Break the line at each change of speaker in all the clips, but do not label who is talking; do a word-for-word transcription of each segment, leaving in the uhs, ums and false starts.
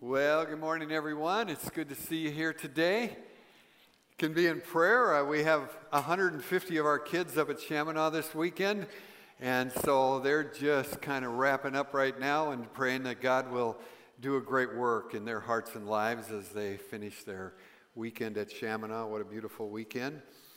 Well, good morning, everyone. It's good to see you here today. You can be in prayer. Uh, we have one hundred fifty of our kids up at Chaminade this weekend, and so they're just kind of wrapping up right now and praying that God will do a great work in their hearts and lives as they finish their weekend at Chaminade. What a beautiful weekend.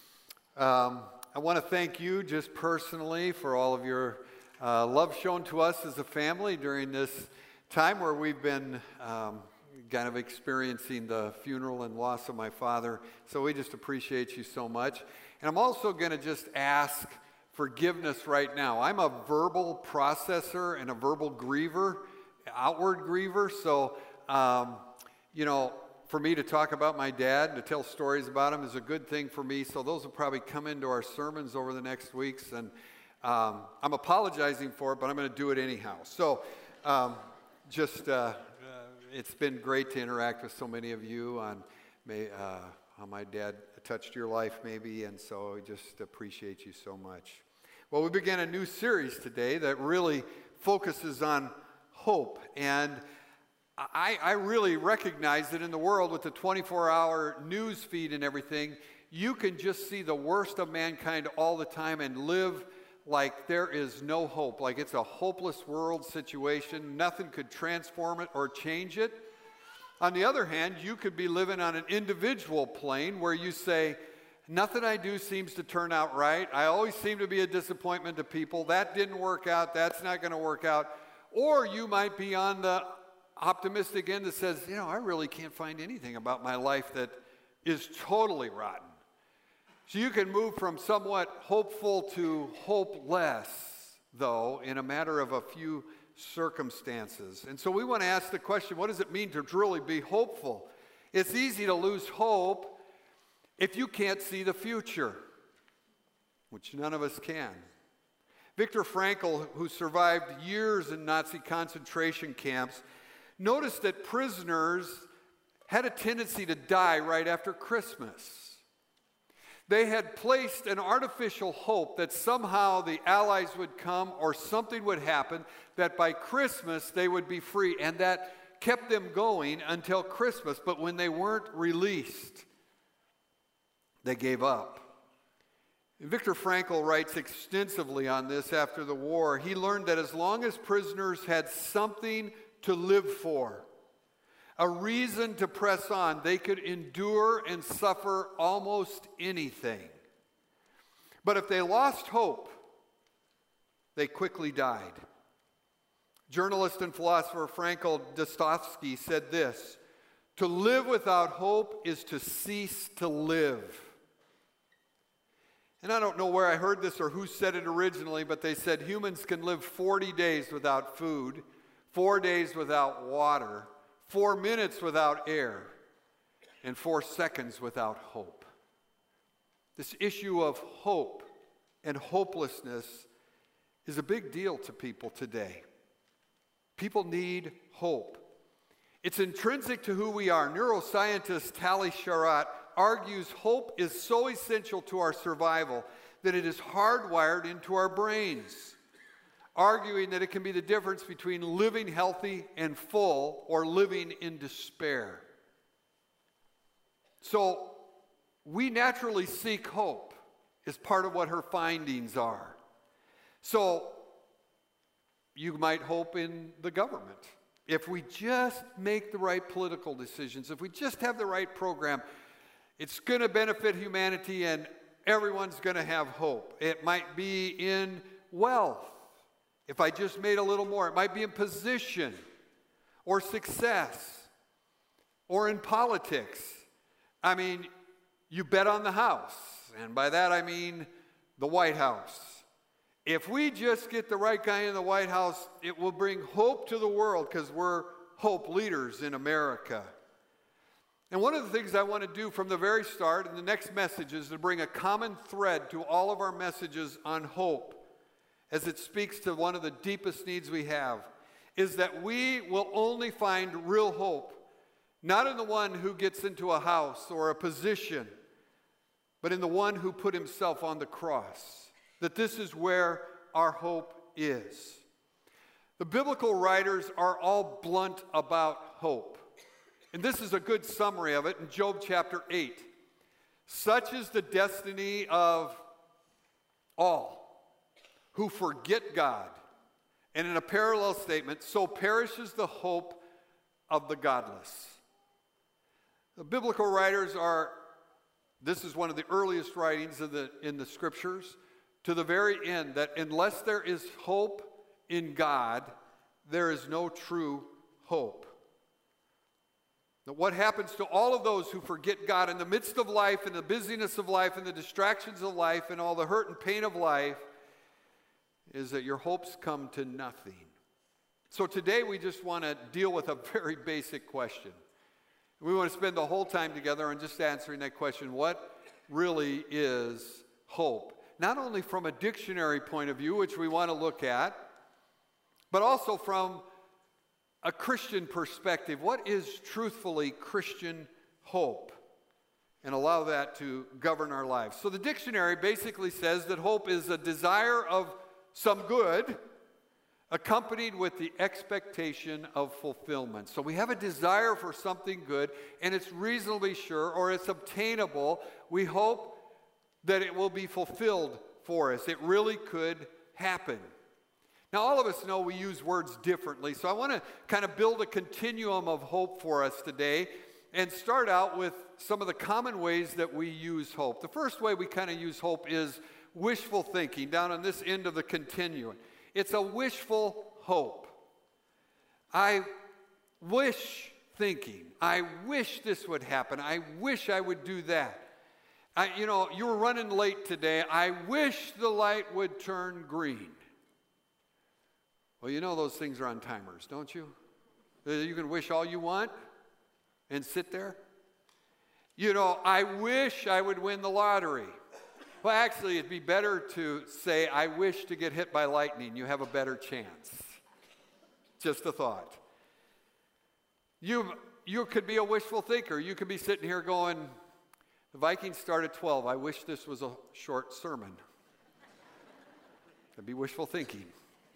Um, I want to thank you just personally for all of your uh, love shown to us as a family during this time where we've been um, kind of experiencing the funeral and loss of my father. So we just appreciate you so much. And I'm also going to just ask forgiveness right now. I'm a verbal processor and a verbal griever, outward griever. So, um, you know, for me to talk about my dad, to tell stories about him is a good thing for me. So those will probably come into our sermons over the next weeks. And um, I'm apologizing for it, but I'm going to do it anyhow. So, um, Just, uh, uh, it's been great to interact with so many of you on may, uh, how my dad touched your life maybe, and so I just appreciate you so much. Well, we began a new series today that really focuses on hope, and I, I really recognize that in the world with the twenty-four hour news feed and everything, you can just see the worst of mankind all the time and live like there is no hope, like it's a hopeless world situation. Nothing could transform it or change it. On the other hand, you could be living on an individual plane where you say, nothing I do seems to turn out right. I always seem to be a disappointment to people. That didn't work out. That's not going to work out. Or you might be on the optimistic end that says, you know, I really can't find anything about my life that is totally rotten. So you can move from somewhat hopeful to hopeless, though, in a matter of a few circumstances. And so we want to ask the question, what does it mean to truly be hopeful? It's easy to lose hope if you can't see the future, which none of us can. Viktor Frankl, who survived years in Nazi concentration camps, noticed that prisoners had a tendency to die right after Christmas. They had placed an artificial hope that somehow the Allies would come or something would happen, that by Christmas they would be free, and that kept them going until Christmas. But when they weren't released, they gave up. Viktor Frankl writes extensively on this after the war. He learned that as long as prisoners had something to live for, a reason to press on, they could endure and suffer almost anything. But if they lost hope, they quickly died. Journalist and philosopher Frankel Dostoevsky said this, "To live without hope is to cease to live." And I don't know where I heard this or who said it originally, but they said humans can live forty days without food, four days without water, four minutes without air, and four seconds without hope. This issue of hope and hopelessness is a big deal to people today. People need hope. It's intrinsic to who we are. Neuroscientist Tali Sharot argues hope is so essential to our survival that it is hardwired into our brains, arguing that it can be the difference between living healthy and full or living in despair. So we naturally seek hope as part of what her findings are. So you might hope in the government. If we just make the right political decisions, if we just have the right program, it's going to benefit humanity and everyone's going to have hope. It might be in wealth. If I just made a little more, it might be in position or success or in politics. I mean, you bet on the house, and by that I mean the White House. If we just get the right guy in the White House, it will bring hope to the world because we're hope leaders in America. And one of the things I want to do from the very start in the next message is to bring a common thread to all of our messages on hope, as it speaks to one of the deepest needs we have, is that we will only find real hope, not in the one who gets into a house or a position, but in the one who put himself on the cross. That this is where our hope is. The biblical writers are all blunt about hope. And this is a good summary of it in Job chapter eight. Such is the destiny of all who forget God. And in a parallel statement, so perishes the hope of the godless. The biblical writers are, this is one of the earliest writings of the, in the scriptures, to the very end, that unless there is hope in God, there is no true hope. That what happens to all of those who forget God in the midst of life, in the busyness of life, in the distractions of life, and all the hurt and pain of life, is that your hopes come to nothing. So today we just want to deal with a very basic question. We want to spend the whole time together on just answering that question: what really is hope? Not only from a dictionary point of view, which we want to look at, but also from a Christian perspective. What is truthfully Christian hope? And allow that to govern our lives. So the dictionary basically says that hope is a desire of some good accompanied with the expectation of fulfillment. So we have a desire for something good, and it's reasonably sure, or it's obtainable. We hope that it will be fulfilled for us. It really could happen. Now, all of us know we use words differently, so I want to kind of build a continuum of hope for us today and start out with some of the common ways that we use hope. The first way we kind of use hope is wishful thinking, down on this end of the continuum. It's a wishful hope. I wish thinking. I wish this would happen. I wish I would do that. I, you know, you were running late today. I wish the light would turn green. Well, you know those things are on timers, don't you? You can wish all you want and sit there. You know, I wish I would win the lottery. Well, actually, it'd be better to say, I wish to get hit by lightning. You have a better chance. Just a thought. You, you could be a wishful thinker. You could be sitting here going, the Vikings start at twelve. I wish this was a short sermon. That'd be wishful thinking.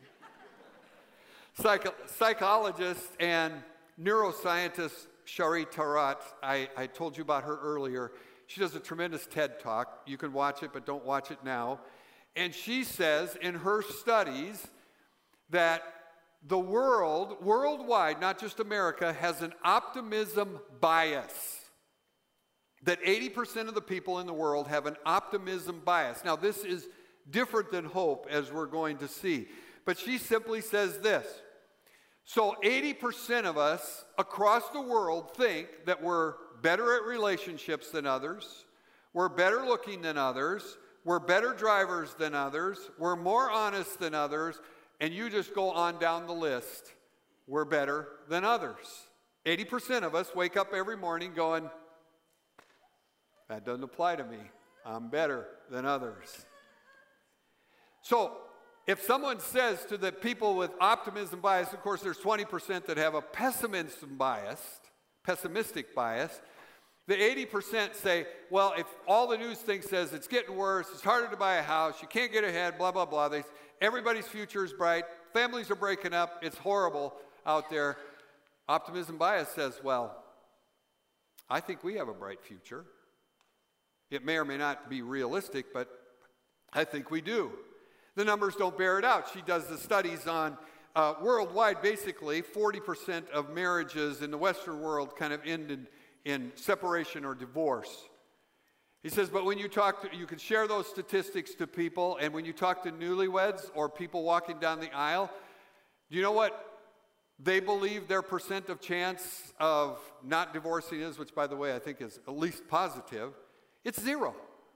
Psycho- psychologist and neuroscientist Shari Tarat, I, I told you about her earlier. She does a tremendous TED Talk. You can watch it, but don't watch it now. And she says in her studies that the world, worldwide, not just America, has an optimism bias. That eighty percent of the people in the world have an optimism bias. Now, this is different than hope, as we're going to see. But she simply says this. So eighty percent of us across the world think that we're better at relationships than others, we're better looking than others, we're better drivers than others, we're more honest than others, and you just go on down the list. We're better than others. eighty percent of us wake up every morning going, that doesn't apply to me. I'm better than others. So, if someone says to the people with optimism bias, of course there's twenty percent that have a pessimism bias, pessimistic bias. The eighty percent say, well, if all the news thing says it's getting worse, it's harder to buy a house, you can't get ahead, blah, blah, blah. They, everybody's future is bright, families are breaking up, it's horrible out there. Optimism bias says, well, I think we have a bright future. It may or may not be realistic, but I think we do. The numbers don't bear it out. She does the studies on uh, worldwide, basically, forty percent of marriages in the Western world kind of ended in separation or divorce. He says, but when you talk to, you can share those statistics to people, and when you talk to newlyweds or people walking down the aisle, do you know what they believe their percent of chance of not divorcing is, which, by the way, I think is at least positive? It's zero.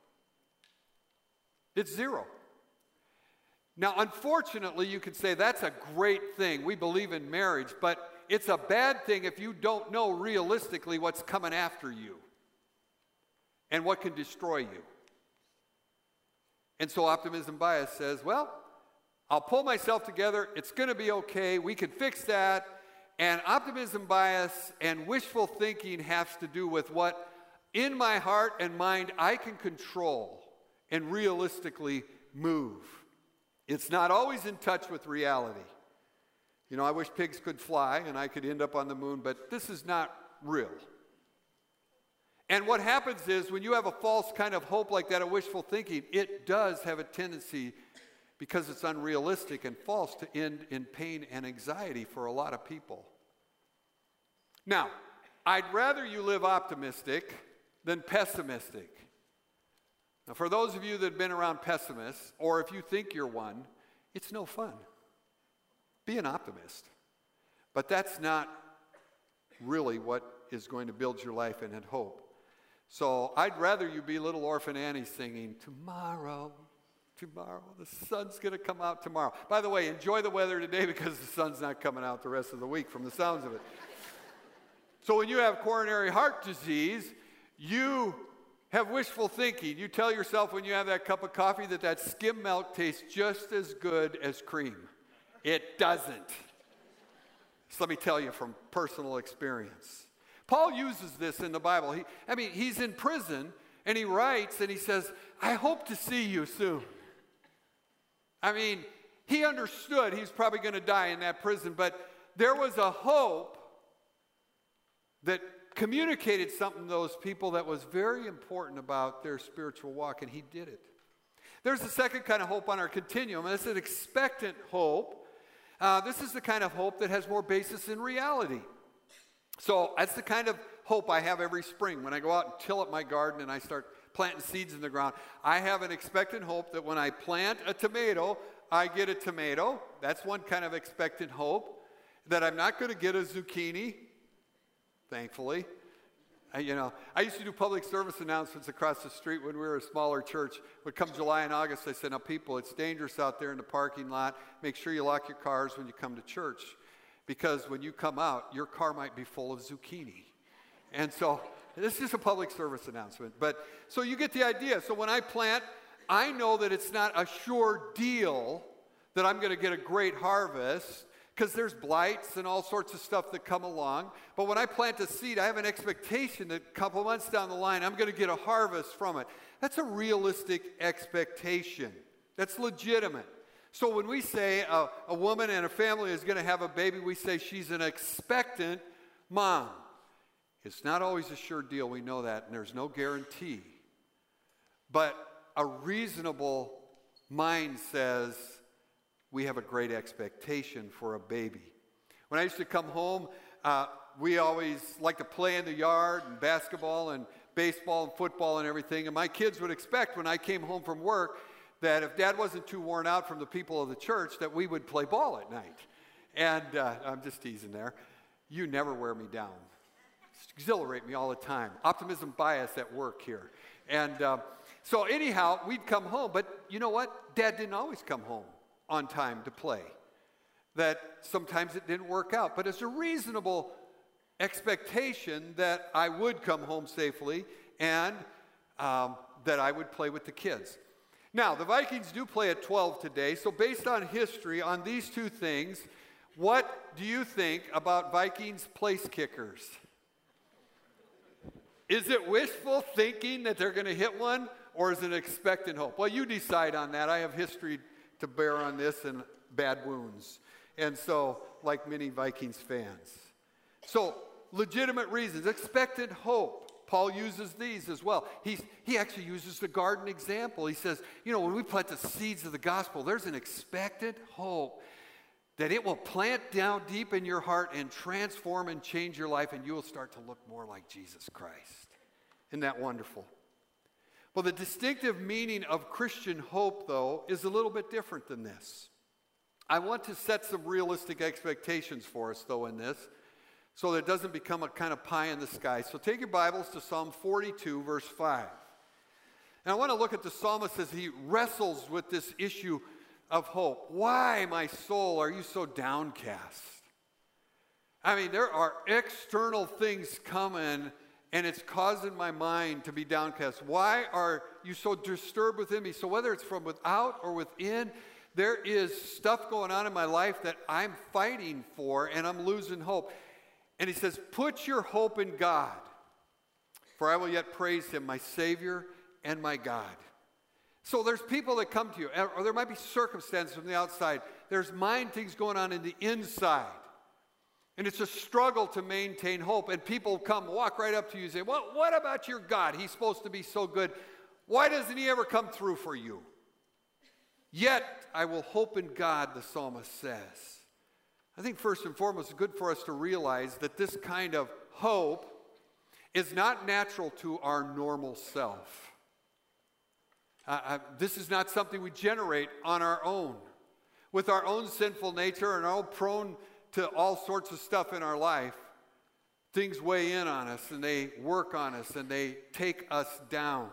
It's zero. Now, unfortunately, you could say that's a great thing. We believe in marriage, but it's a bad thing if you don't know realistically what's coming after you and what can destroy you. And so optimism bias says, well, I'll pull myself together. It's going to be okay. We can fix that. And optimism bias and wishful thinking has to do with what in my heart and mind I can control and realistically move. It's not always in touch with reality. You know, I wish pigs could fly and I could end up on the moon, but this is not real. And what happens is when you have a false kind of hope like that, a wishful thinking, it does have a tendency, because it's unrealistic and false, to end in pain and anxiety for a lot of people. Now, I'd rather you live optimistic than pessimistic. Now, for those of you that have been around pessimists, or if you think you're one, it's no fun. Be an optimist. But that's not really what is going to build your life and hope. So I'd rather you be Little Orphan Annie singing, tomorrow, tomorrow, the sun's going to come out tomorrow. By the way, enjoy the weather today because the sun's not coming out the rest of the week from the sounds of it. So when you have coronary heart disease, you have wishful thinking. You tell yourself when you have that cup of coffee that that skim milk tastes just as good as cream. It doesn't. So let me tell you from personal experience. Paul uses this in the Bible. He, I mean, he's in prison, and he writes, and he says, I hope to see you soon. I mean, he understood he's probably going to die in that prison, but there was a hope that communicated something to those people that was very important about their spiritual walk, and he did it. There's a second kind of hope on our continuum, and it's an expectant hope. Uh, this is the kind of hope that has more basis in reality. So that's the kind of hope I have every spring. When I go out and till up my garden and I start planting seeds in the ground, I have an expectant hope that when I plant a tomato, I get a tomato. That's one kind of expectant hope. That I'm not going to get a zucchini, thankfully. I, you know, I used to do public service announcements across the street when we were a smaller church. But come July and August, I said, now people, it's dangerous out there in the parking lot. Make sure you lock your cars when you come to church. Because when you come out, your car might be full of zucchini. And so this is a public service announcement. But so you get the idea. So when I plant, I know that it's not a sure deal that I'm going to get a great harvest, because there's blights and all sorts of stuff that come along. But when I plant a seed, I have an expectation that a couple months down the line, I'm going to get a harvest from it. That's a realistic expectation. That's legitimate. So when we say a, a woman and a family is going to have a baby, we say she's an expectant mom. It's not always a sure deal, we know that, and there's no guarantee. But a reasonable mind says we have a great expectation for a baby. When I used to come home, uh, we always liked to play in the yard and basketball and baseball and football and everything, and my kids would expect when I came home from work that if Dad wasn't too worn out from the people of the church, that we would play ball at night. And uh, I'm just teasing there. You never wear me down. Exhilarate me all the time. Optimism bias at work here. And uh, so anyhow, we'd come home. But you know what? Dad didn't always come home on time to play. That sometimes it didn't work out. But it's a reasonable expectation that I would come home safely and um, that I would play with the kids. Now, the Vikings do play at twelve today, so based on history, on these two things, what do you think about Vikings place kickers? Is it wishful thinking that they're going to hit one, or is it expectant hope? Well, you decide on that. I have history to bear on this and bad wounds, and so, like many Vikings fans. So, legitimate reasons, expectant hope. Paul uses these as well. He's, he actually uses the garden example. He says, you know, when we plant the seeds of the gospel, there's an expectant hope that it will plant down deep in your heart and transform and change your life, and you will start to look more like Jesus Christ. Isn't that wonderful? Well, the distinctive meaning of Christian hope, though, is a little bit different than this. I want to set some realistic expectations for us, though, in this, so that it doesn't become a kind of pie in the sky. So take your Bibles to Psalm forty-two, verse five. And I want to look at the psalmist as he wrestles with this issue of hope. Why, my soul, are you so downcast? I mean, there are external things coming, and it's causing my mind to be downcast. Why are you so disturbed within me? So whether it's from without or within, there is stuff going on in my life that I'm fighting for, and I'm losing hope. And he says, put your hope in God, for I will yet praise him, my Savior and my God. So there's people that come to you, or there might be circumstances from the outside. There's mind things going on in the inside. And it's a struggle to maintain hope. And people come, walk right up to you and say, well, what about your God? He's supposed to be so good. Why doesn't he ever come through for you? Yet I will hope in God, the psalmist says. I think first and foremost, it's good for us to realize that this kind of hope is not natural to our normal self. Uh, uh, this is not something we generate on our own. With our own sinful nature and all prone to all sorts of stuff in our life, things weigh in on us and they work on us and they take us down.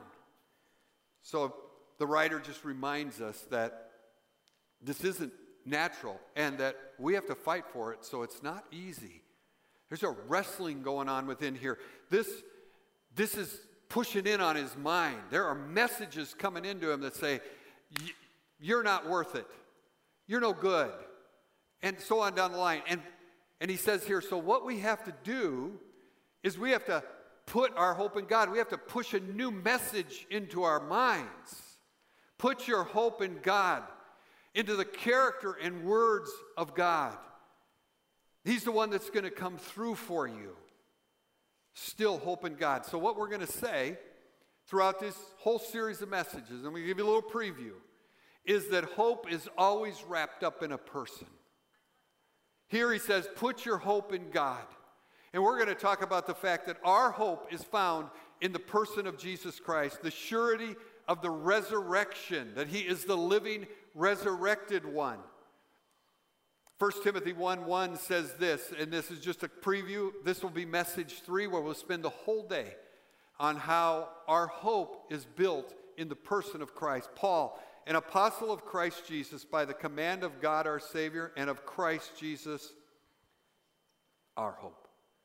So the writer just reminds us that this isn't natural and that we have to fight for it, so it's not easy. There's a wrestling going on within here. This, this is pushing in on his mind. There are messages coming into him that say, you're not worth it. You're no good. And so on down the line. And, and he says here, so what we have to do is we have to put our hope in God. We have to push a new message into our minds. Put your hope in God, into the character and words of God. He's the one that's going to come through for you. Still hope in God. So what we're going to say throughout this whole series of messages, and we give you a little preview, is that hope is always wrapped up in a person. Here he says, put your hope in God. And we're going to talk about the fact that our hope is found in the person of Jesus Christ, the surety of the resurrection, that he is the living, resurrected one. First Timothy one one says this, and this is just a preview. This will be message three, where we'll spend the whole day on how our hope is built in the person of Christ. Paul, an apostle of Christ Jesus, by the command of God our Savior, and of Christ Jesus, our hope.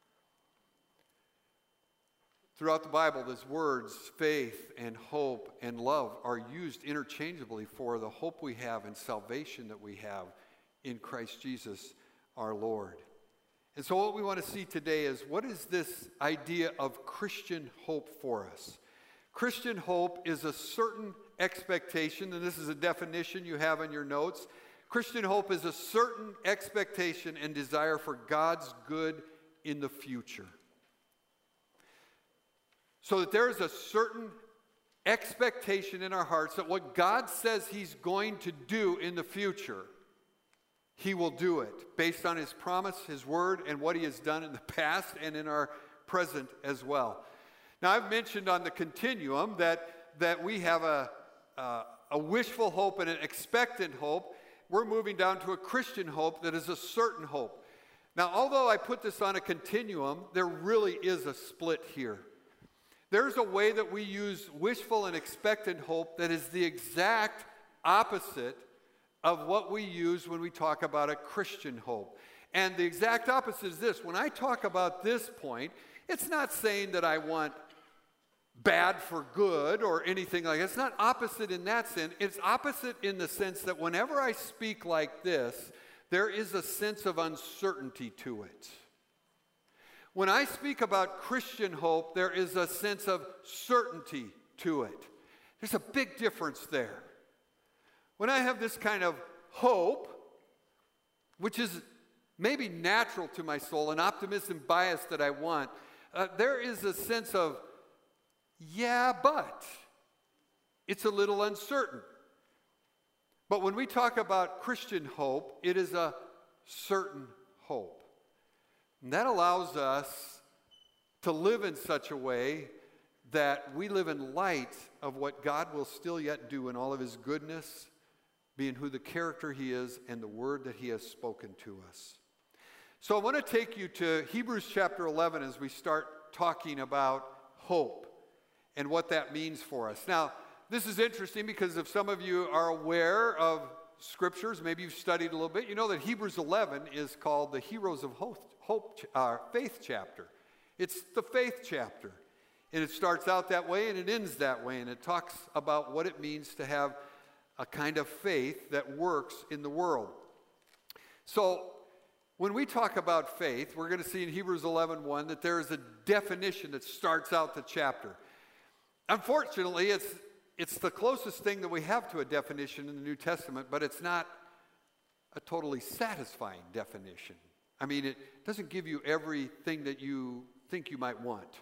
Throughout the Bible, these words, faith and hope and love, are used interchangeably for the hope we have and salvation that we have in Christ Jesus, our Lord. And so what we want to see today is, what is this idea of Christian hope for us? Christian hope is a certain expectation, and this is a definition you have in your notes. Christian hope is a certain expectation and desire for God's good in the future. So that there is a certain expectation in our hearts that what God says he's going to do in the future, he will do it based on his promise, his word, and what he has done in the past and in our present as well. Now, I've mentioned on the continuum that, that we have a, uh, a wishful hope and an expectant hope. We're moving down to a Christian hope that is a certain hope. Now, although I put this on a continuum, there really is a split here. There's a way that we use wishful and expectant hope that is the exact opposite of what we use when we talk about a Christian hope. And the exact opposite is this. When I talk about this point, it's not saying that I want bad for good or anything like that. It's not opposite in that sense. It's opposite in the sense that whenever I speak like this, there is a sense of uncertainty to it. When I speak about Christian hope, there is a sense of certainty to it. There's a big difference there. When I have this kind of hope, which is maybe natural to my soul, an optimism bias that I want, uh, there is a sense of, yeah, but it's a little uncertain. But when we talk about Christian hope, it is a certain hope. And that allows us to live in such a way that we live in light of what God will still yet do in all of his goodness, being who the character he is and the word that he has spoken to us. So I want to take you to Hebrews chapter eleven as we start talking about hope and what that means for us. Now, this is interesting because if some of you are aware of scriptures, maybe you've studied a little bit, you know that Hebrews eleven is called the Heroes of Hope, hope uh, Faith chapter. It's the faith chapter. And it starts out that way and it ends that way. And it talks about what it means to have a kind of faith that works in the world. So when we talk about faith, we're going to see in Hebrews eleven one that there is a definition that starts out the chapter. Unfortunately, it's, it's the closest thing that we have to a definition in the New Testament, but it's not a totally satisfying definition. I mean, it doesn't give you everything that you think you might want.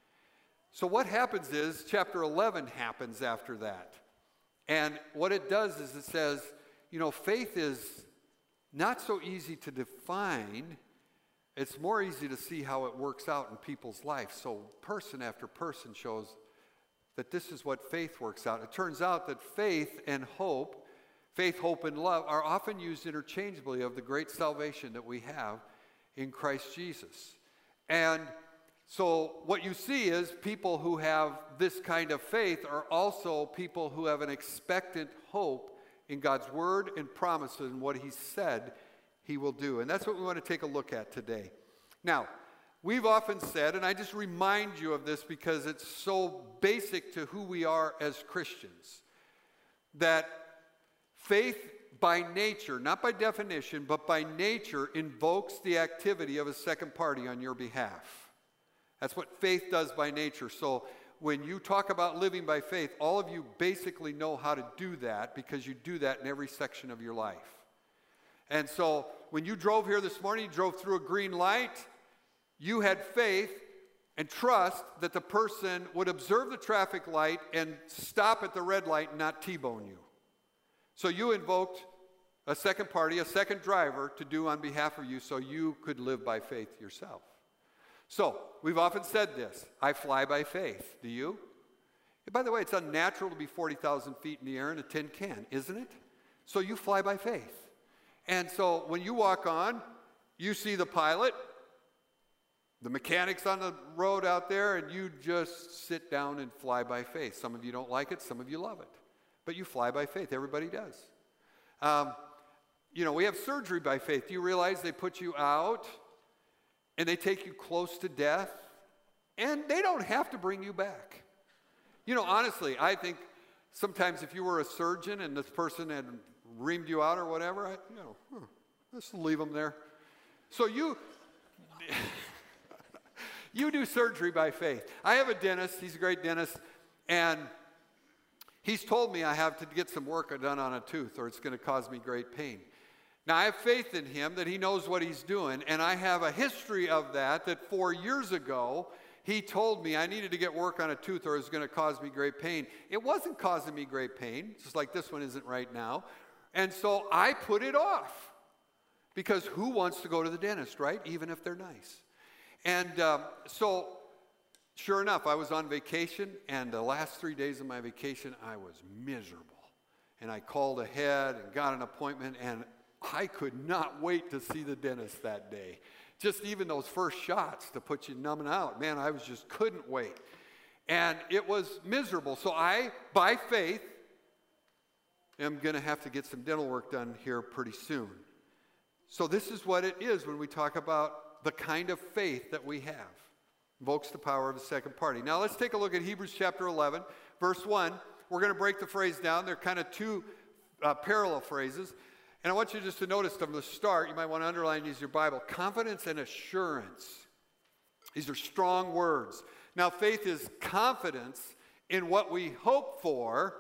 So what happens is, chapter eleven happens after that. And what it does is it says, you know, faith is not so easy to define. It's more easy to see how it works out in people's life. So person after person shows that this is what faith works out. It turns out that faith and hope, faith, hope, and love are often used interchangeably of the great salvation that we have in Christ Jesus. And so what you see is people who have this kind of faith are also people who have an expectant hope in God's word and promises and what he said he will do. And that's what we want to take a look at today. Now, we've often said, and I just remind you of this because it's so basic to who we are as Christians, that faith by nature, not by definition, but by nature, invokes the activity of a second party on your behalf. That's what faith does by nature. So when you talk about living by faith, all of you basically know how to do that because you do that in every section of your life. And so when you drove here this morning, you drove through a green light, you had faith and trust that the person would observe the traffic light and stop at the red light and not T-bone you. So you invoked a second party, a second driver to do on behalf of you so you could live by faith yourself. So, we've often said this, I fly by faith. Do you? And by the way, it's unnatural to be forty thousand feet in the air in a tin can, isn't it? So you fly by faith. And so when you walk on, you see the pilot, the mechanics on the road out there, and you just sit down and fly by faith. Some of you don't like it, some of you love it. But you fly by faith. Everybody does. Um, you know, we have surgery by faith. Do you realize they put you out and they take you close to death, and they don't have to bring you back? You know, honestly, I think sometimes if you were a surgeon and this person had reamed you out or whatever, I, you know, huh, let's leave them there. So you, you do surgery by faith. I have a dentist, he's a great dentist, and he's told me I have to get some work done on a tooth or it's going to cause me great pain. Now, I have faith in him that he knows what he's doing, and I have a history of that, that four years ago, he told me I needed to get work on a tooth or it was going to cause me great pain. It wasn't causing me great pain, just like this one isn't right now. And so I put it off, because who wants to go to the dentist, right? Even if they're nice. And um, so, sure enough, I was on vacation, and the last three days of my vacation, I was miserable. And I called ahead and got an appointment, and I could not wait to see the dentist that day. Just even those first shots to put you numbing out. Man, I was just couldn't wait. And it was miserable. So I, by faith, am going to have to get some dental work done here pretty soon. So this is what it is when we talk about the kind of faith that we have. Invokes the power of the second party. Now let's take a look at Hebrews chapter eleven, verse one. We're going to break the phrase down. They're kind of two uh, parallel phrases. And I want you just to notice from the start, you might want to underline these in your Bible, confidence and assurance. These are strong words. Now, faith is confidence in what we hope for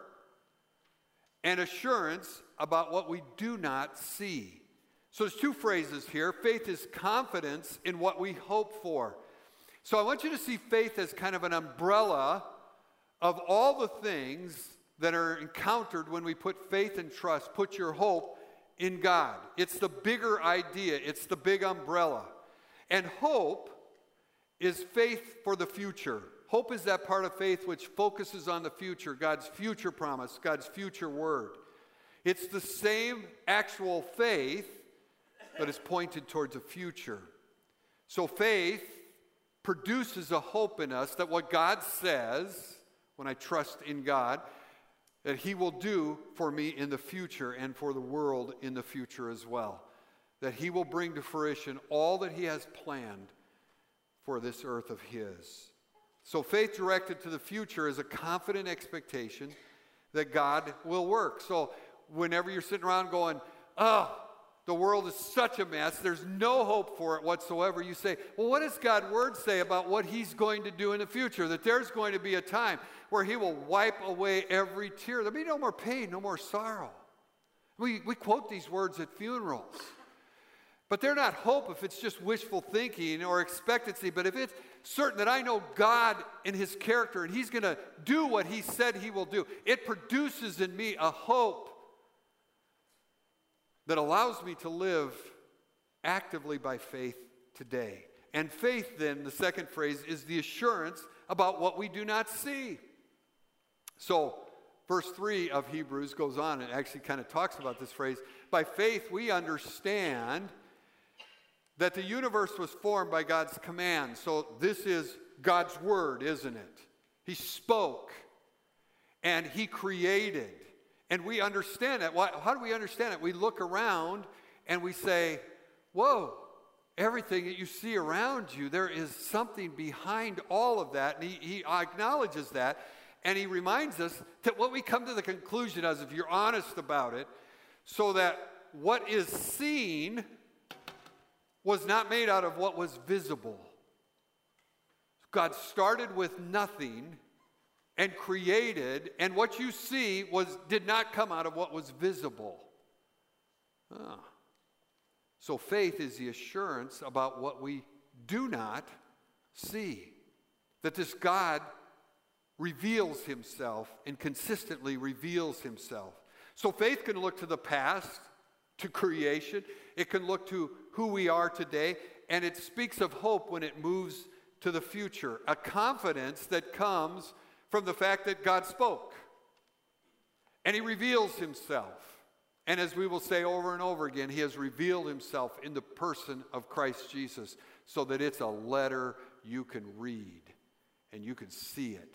and assurance about what we do not see. So there's two phrases here. Faith is confidence in what we hope for. So I want you to see faith as kind of an umbrella of all the things that are encountered when we put faith and trust, put your hope in God. It's the bigger idea. It's the big umbrella. And hope is faith for the future. Hope is that part of faith which focuses on the future, God's future promise, God's future word. It's the same actual faith, but it's pointed towards a future. So faith produces a hope in us that what God says, when I trust in God, that he will do for me in the future and for the world in the future as well. That he will bring to fruition all that he has planned for this earth of his. So faith directed to the future is a confident expectation that God will work. So whenever you're sitting around going, oh, the world is such a mess, there's no hope for it whatsoever, you say, well, what does God's word say about what he's going to do in the future? That there's going to be a time where he will wipe away every tear. There'll be no more pain, no more sorrow. We, we quote these words at funerals. But they're not hope if it's just wishful thinking or expectancy, but if it's certain that I know God in his character and he's going to do what he said he will do, it produces in me a hope that allows me to live actively by faith today. And faith, then, the second phrase, is the assurance about what we do not see. So, verse three of Hebrews goes on and actually kind of talks about this phrase. By faith, we understand that the universe was formed by God's command. So this is God's word, isn't it? He spoke and he created. And we understand that. Why, how do we understand it? We look around and we say, whoa, everything that you see around you, there is something behind all of that. And he, he acknowledges that. And he reminds us that what we come to the conclusion is, if you're honest about it, so that what is seen was not made out of what was visible. God started with nothing and created, and what you see was did not come out of what was visible. Ah. So faith is the assurance about what we do not see. That this God reveals himself and consistently reveals himself. So faith can look to the past, to creation. It can look to who we are today, and it speaks of hope when it moves to the future, a confidence that comes from the fact that God spoke, and he reveals himself. And as we will say over and over again, he has revealed himself in the person of Christ Jesus, so that it's a letter you can read, and you can see it.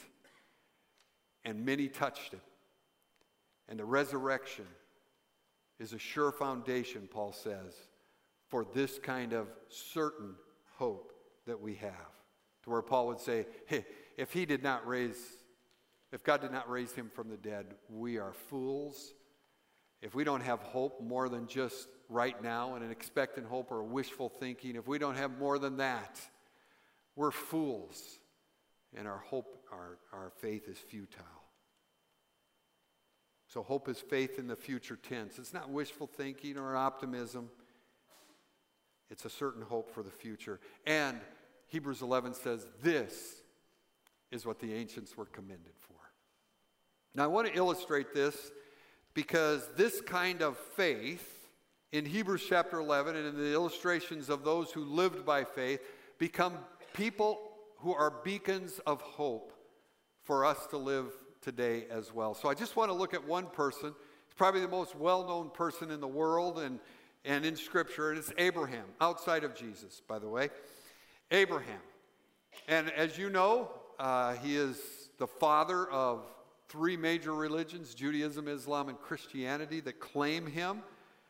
And many touched it. And the resurrection is a sure foundation, Paul says, for this kind of certain hope that we have. To where Paul would say, hey, if he did not raise, if God did not raise him from the dead, we are fools. If we don't have hope more than just right now and an expectant hope or a wishful thinking, if we don't have more than that, we're fools. And our hope, our, our faith is futile. So hope is faith in the future tense. It's not wishful thinking or optimism. It's a certain hope for the future. And Hebrews eleven says this is what the ancients were commended for. Now I want to illustrate this because this kind of faith in Hebrews chapter eleven and in the illustrations of those who lived by faith become people who are beacons of hope for us to live today as well. So I just want to look at one person. He's probably the most well-known person in the world and, and in Scripture, and it's Abraham, outside of Jesus, by the way. Abraham. And as you know, uh, he is the father of three major religions, Judaism, Islam, and Christianity, that claim him.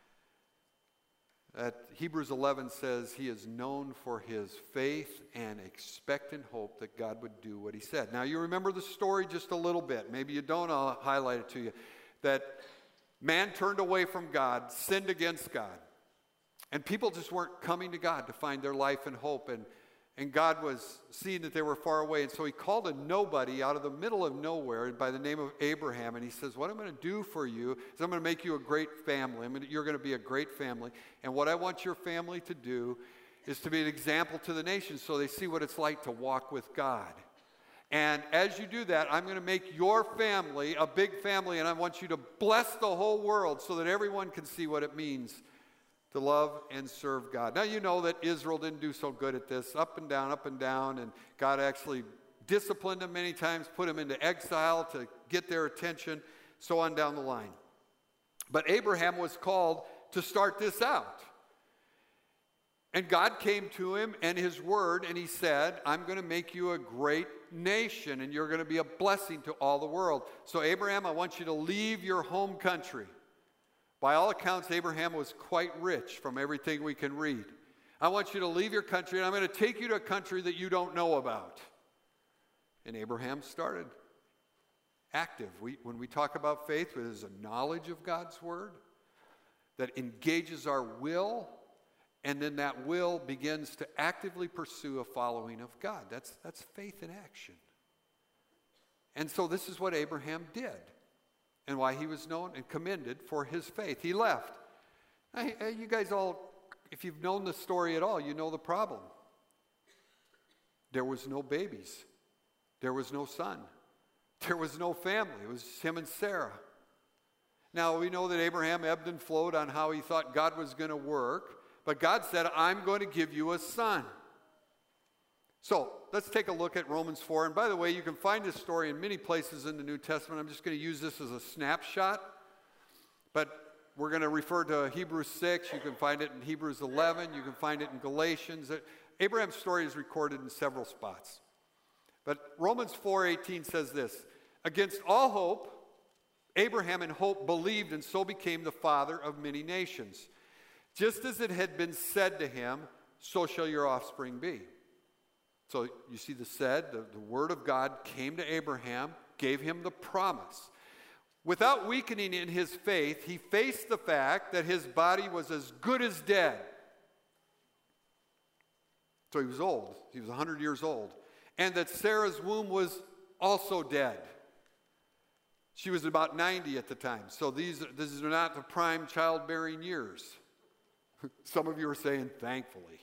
At Hebrews eleven says he is known for his faith and expectant hope that God would do what he said. Now you remember the story just a little bit. Maybe you don't, I'll highlight it to you. That man turned away from God, sinned against God. And people just weren't coming to God to find their life and hope. And, and God was seeing that they were far away. And so he called a nobody out of the middle of nowhere by the name of Abraham. And he says, what I'm going to do for you is I'm going to make you a great family. I mean, you're going to be a great family. And what I want your family to do is to be an example to the nations so they see what it's like to walk with God. And as you do that, I'm going to make your family a big family. And I want you to bless the whole world so that everyone can see what it means to love and serve God. Now you know that Israel didn't do so good at this, up and down, up and down, and God actually disciplined them many times, put them into exile to get their attention, so on down the line. But Abraham was called to start this out. And God came to him and his word, and he said, I'm going to make you a great nation, and you're going to be a blessing to all the world. So Abraham, I want you to leave your home country. By all accounts, Abraham was quite rich from everything we can read. I want you to leave your country, and I'm going to take you to a country that you don't know about. And Abraham started active. We, when we talk about faith, it is a knowledge of God's word that engages our will, and then that will begins to actively pursue a following of God. That's, that's faith in action. And so this is what Abraham did. And why he was known and commended for his faith. He left. Hey, you guys all if you've known the story at all, you know the problem. There was no babies. There was no son. There was no family. It was him and Sarah. Now, we know that Abraham ebbed and flowed on how he thought God was going to work, but God said, I'm going to give you a son. So, let's take a look at Romans four. And by the way, you can find this story in many places in the New Testament. I'm just going to use this as a snapshot. But we're going to refer to Hebrews six. You can find it in Hebrews eleven. You can find it in Galatians. Abraham's story is recorded in several spots. But Romans four eighteen says this, against all hope, Abraham in hope believed and so became the father of many nations. Just as it had been said to him, so shall your offspring be. So you see the said, the, the word of God came to Abraham, gave him the promise. Without weakening in his faith, he faced the fact that his body was as good as dead. So he was old. He was one hundred years old. And that Sarah's womb was also dead. She was about ninety at the time. So these, these are not the prime childbearing years. Some of you are saying, thankfully.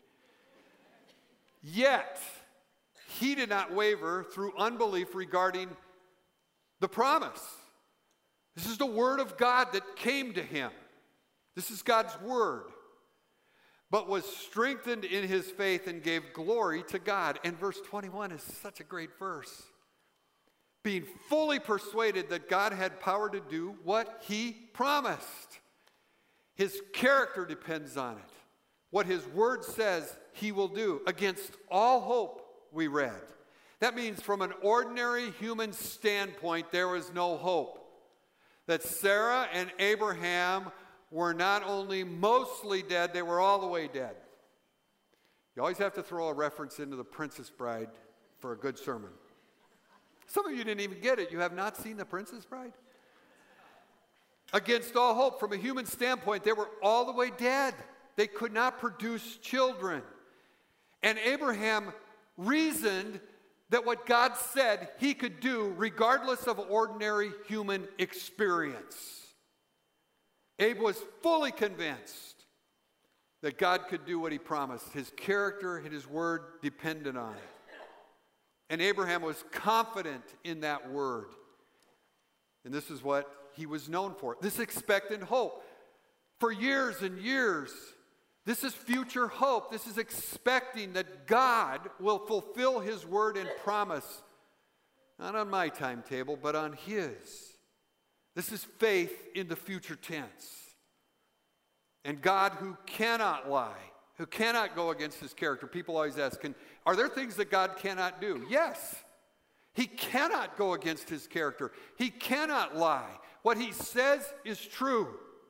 Yet, he did not waver through unbelief regarding the promise. This is the word of God that came to him. This is God's word. But was strengthened in his faith and gave glory to God. And verse twenty-one is such a great verse. Being fully persuaded that God had power to do what he promised. His character depends on it. What his word says he will do. Against all hope, we read. That means from an ordinary human standpoint, there was no hope. That Sarah and Abraham were not only mostly dead, they were all the way dead. You always have to throw a reference into The Princess Bride for a good sermon. Some of you didn't even get it. You have not seen The Princess Bride? Against all hope, from a human standpoint, they were all the way dead. They could not produce children. And Abraham reasoned that what God said he could do regardless of ordinary human experience. Abe was fully convinced that God could do what he promised. His character and his word depended on it. And Abraham was confident in that word. And this is what he was known for. This expectant hope. For years and years, this is future hope. This is expecting that God will fulfill his word and promise. Not on my timetable, but on his. This is faith in the future tense. And God, who cannot lie, who cannot go against his character. People always ask, can, are there things that God cannot do? Yes. He cannot go against his character. He cannot lie. What he says is true.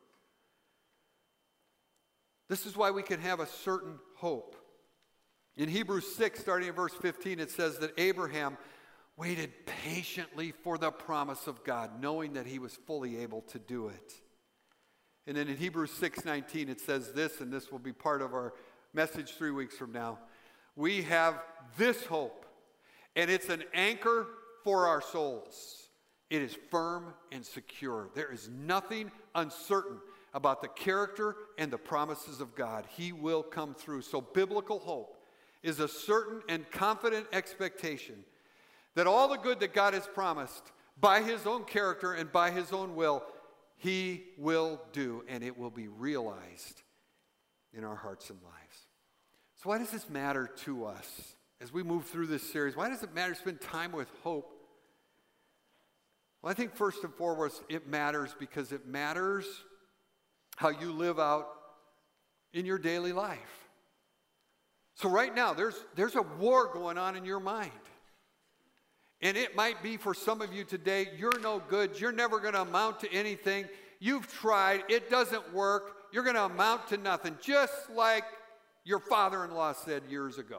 This is why we can have a certain hope. In Hebrews six, starting at verse fifteen, it says that Abraham waited patiently for the promise of God, knowing that he was fully able to do it. And then in Hebrews six nineteen, it says this, and this will be part of our message three weeks from now. We have this hope, and it's an anchor for our souls. It is firm and secure. There is nothing uncertain about the character and the promises of God. He will come through. So biblical hope is a certain and confident expectation that all the good that God has promised by his own character and by his own will, he will do, and it will be realized in our hearts and lives. So why does this matter to us as we move through this series? Why does it matter to spend time with hope? Well, I think first and foremost, it matters because it matters how you live out in your daily life. So right now, there's, there's a war going on in your mind. And it might be for some of you today, you're no good. You're never going to amount to anything. You've tried. It doesn't work. You're going to amount to nothing. Just like your father-in-law said years ago.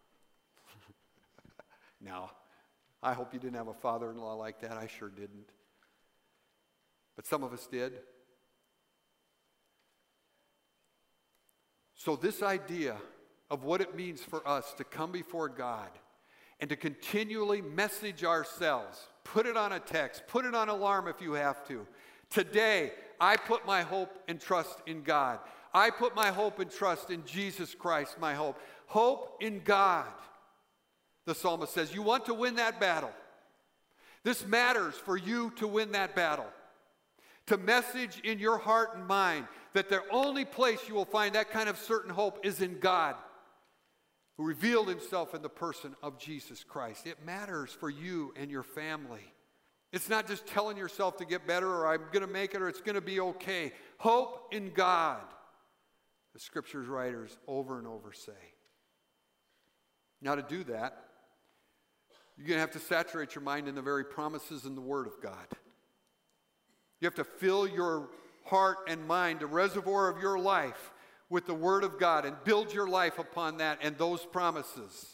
Now, I hope you didn't have a father-in-law like that. I sure didn't. But some of us did. So this idea of what it means for us to come before God and to continually message ourselves, put it on a text, put it on alarm if you have to. Today, I put my hope and trust in God. I put my hope and trust in Jesus Christ, my hope. Hope in God, the psalmist says. You want to win that battle. This matters for you to win that battle. To message in your heart and mind that the only place you will find that kind of certain hope is in God, who revealed himself in the person of Jesus Christ. It matters for you and your family. It's not just telling yourself to get better, or I'm going to make it, or it's going to be okay. Hope in God, the Scriptures writers over and over say. Now, to do that, you're going to have to saturate your mind in the very promises in the Word of God. You have to fill your heart and mind, the reservoir of your life, with the Word of God and build your life upon that and those promises.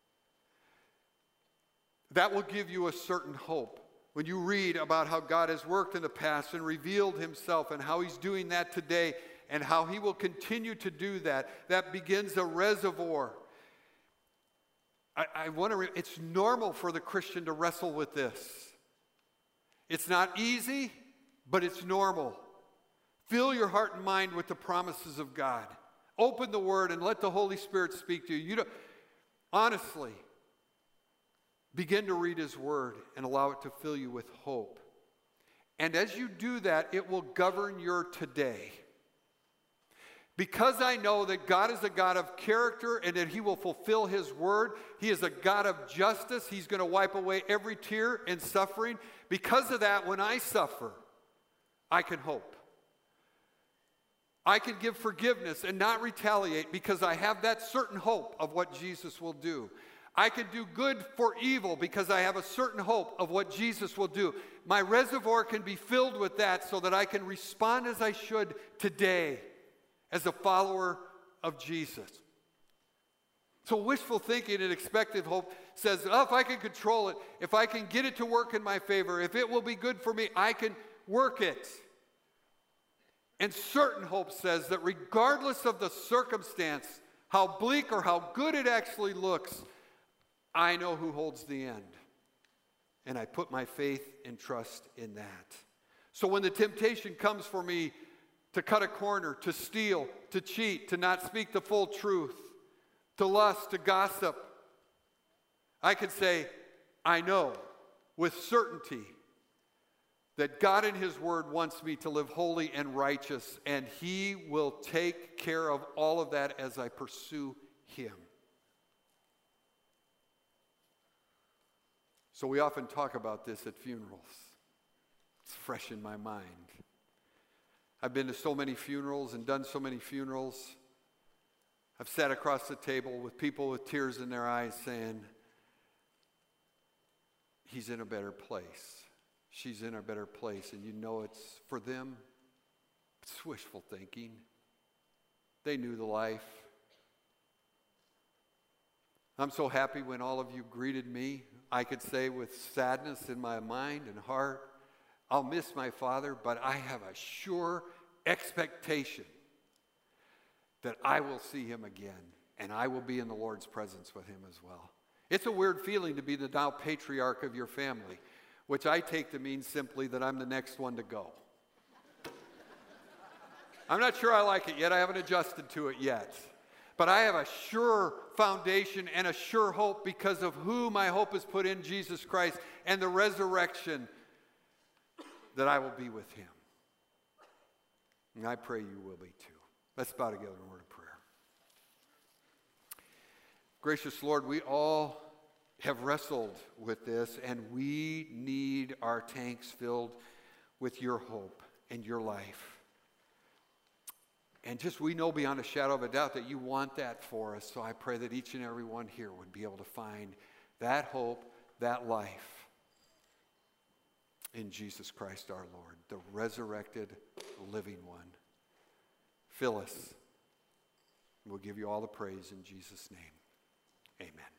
That will give you a certain hope. When you read about how God has worked in the past and revealed himself and how he's doing that today and how he will continue to do that, that begins a reservoir. I, I want to, re- it's normal for the Christian to wrestle with this. It's not easy, but it's normal. Fill your heart and mind with the promises of God. Open the Word and let the Holy Spirit speak to you. You don't, honestly, begin to read his Word and allow it to fill you with hope. And as you do that, it will govern your today. Because I know that God is a God of character and that he will fulfill his word. He is a God of justice. He's going to wipe away every tear and suffering. Because of that, when I suffer, I can hope. I can give forgiveness and not retaliate because I have that certain hope of what Jesus will do. I can do good for evil because I have a certain hope of what Jesus will do. My reservoir can be filled with that so that I can respond as I should today as a follower of Jesus. So wishful thinking and expected hope says, oh, if I can control it, if I can get it to work in my favor, if it will be good for me, I can work it. And certain hope says that regardless of the circumstance, how bleak or how good it actually looks, I know who holds the end. And I put my faith and trust in that. So when the temptation comes for me to cut a corner, to steal, to cheat, to not speak the full truth, to lust, to gossip, I can say, I know with certainty that God in his word wants me to live holy and righteous, and he will take care of all of that as I pursue him. So we often talk about this at funerals. It's fresh in my mind. I've been to so many funerals and done so many funerals. I've sat across the table with people with tears in their eyes saying, he's in a better place. She's in a better place. And you know it's for them. It's wishful thinking. They knew the life. I'm so happy when all of you greeted me. I could say with sadness in my mind and heart, I'll miss my father, but I have a sure expectation that I will see him again, and I will be in the Lord's presence with him as well. It's a weird feeling to be the now patriarch of your family, which I take to mean simply that I'm the next one to go. I'm not sure I like it yet. I haven't adjusted to it yet. But I have a sure foundation and a sure hope because of who my hope is put in, Jesus Christ, and the resurrection, that I will be with him. And I pray you will be too. Let's bow together in a word of prayer. Gracious Lord, we all have wrestled with this, and we need our tanks filled with your hope and your life. And just we know beyond a shadow of a doubt that you want that for us. So I pray that each and every one here would be able to find that hope, that life in Jesus Christ our Lord, the resurrected, living one. Fill us. We'll give you all the praise in Jesus' name. Amen.